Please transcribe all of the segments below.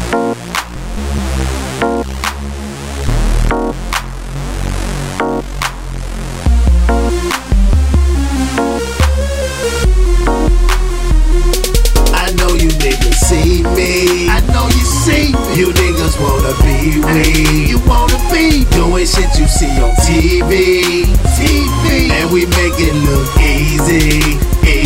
See me, I know you see me. You niggas wanna be we. You wanna be doing shit you see on TV. And we make it look easy.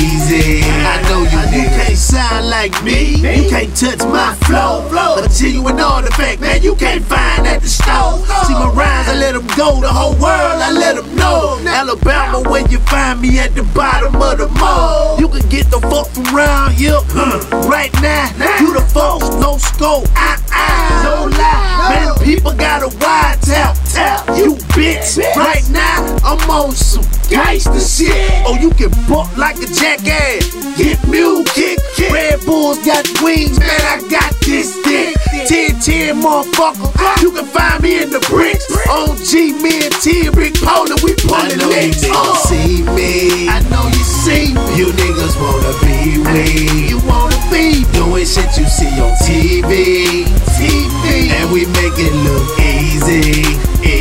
I know you niggas. You can't sound like me. You can't touch my flow. A genuine artifact, man, you can't find at the store. See my rhymes, I let them go. The whole world, I let them know. Alabama, when you find me at the bottom of the mall. You can get the fuck from around here. Right now, you the folks, no scope. No lie, man, people got a wide tap. You bitch. Right now, I'm on some gangsta shit. Oh, you can buck like a jackass. Get mule kick. Red Bulls got wings, man, I got this dick. 10-10, motherfucker. You can find me in the bricks. OG, me and T, Rick Polar, we pullin' licks. See me, I know you see me. You niggas wanna be we. You wanna be doing shit you see on TV. And we make it look easy.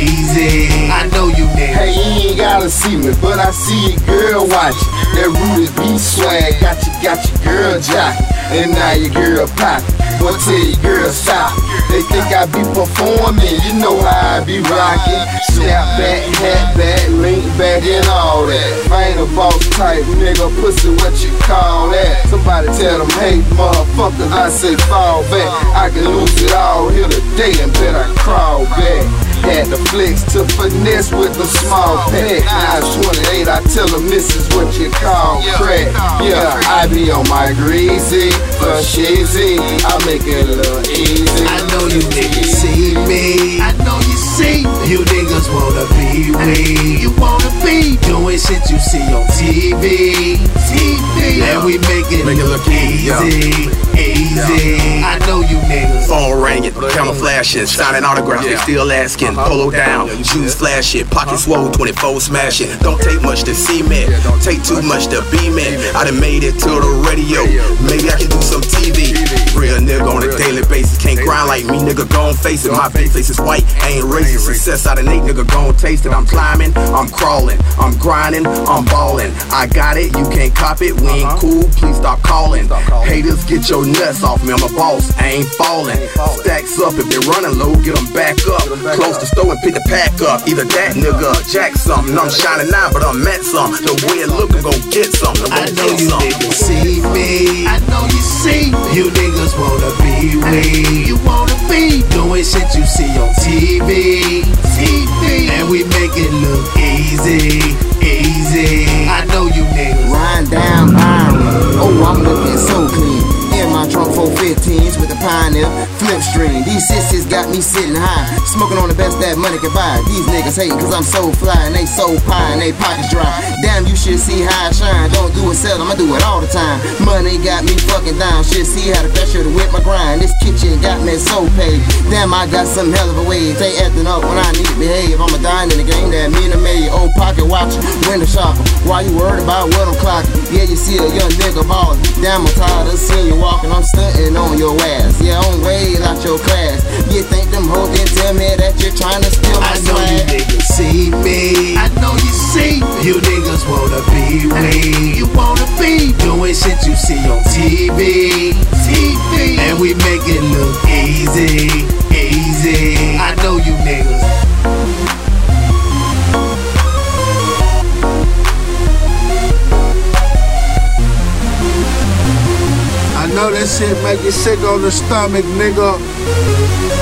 I know you niggas. Hey, you ain't gotta see me, but I see your girl watching. That Rudy B swag got your girl jocking. And now your girl poppin'. Boy, tell your girl stop. They think I be performing, you know how I be rockin'. Snap back, hat back, link back, and all that. I ain't a boss type nigga, pussy, what you call that? Somebody tell them, hey, motherfuckers, I say fall back. I can lose it all here today and bet I crawl back. Had the flex to finesse with the small pack. Now it's 28, I tell them this is what you call crack. Yeah, I be on my greasy, for cheesy, I make it look easy. I know you niggas see me, I know you see me. You niggas wanna be we. You wanna be doing shit you see on TV. And we make it look easy. I know you niggas. Phone ringing, camera flashing, signing autographs, they still asking. Polo down, juice flashing, pocket swole, 24 smashing. Don't take much to see me, don't take too much to be me. I done made it to the radio, maybe I can do some TV. Real nigga on a daily basis, can't grind like me, nigga, gon' face it. My face is white, ain't racist. Success out of Nate, nigga, gon' taste it. I'm climbing, I'm crawling, I'm grinding, I'm ballin'. I got it, you can't cop it, we ain't cool, please stop calling. Haters, get your nuts off me, I'm a boss, I ain't falling. Stacks up, if they running low, get them back up. Close the store and pick the pack up. Either that nigga or jack something. I'm shining now, but I'm at some. The way it look, I'm gon' get something. I know you niggas see me, I know you see me. You niggas wanna be we. You wanna be doing shit you see on TV. And we make it look easy. I know you niggas. Ride down Byron. Oh, I'm looking so clean. In my trunk 415s with a Pioneer flip string. These sissies got me sitting high, smoking on the best that money can buy. These niggas hate cause I'm so fly and they so pie and they pockets dry. Damn, you should see how I shine. Don't do it seldom, I do it all the time. Money got me fucking down. Should see how the pressure to whip my grind. This kitchen got me so paid. Damn, I got some hell of a way. They acting up when I need to behave. I'm a dime in the game that me and a million. Old pocket watcher, window shopper. Why you worried about what I'm clocking? Yeah, you see a young nigga ballin'. Damn, I'm tired of seeing you walking. I'm stunting on your ass. Yeah, I'm way out your class. You think them hoes didn't tell me that you're trying to steal my swag? I know you niggas see me, I know you see me. You niggas wanna be we. You wanna be doing shit you see on TV. And we make it look easy. I know you niggas. I know that shit make you sick on the stomach, nigga.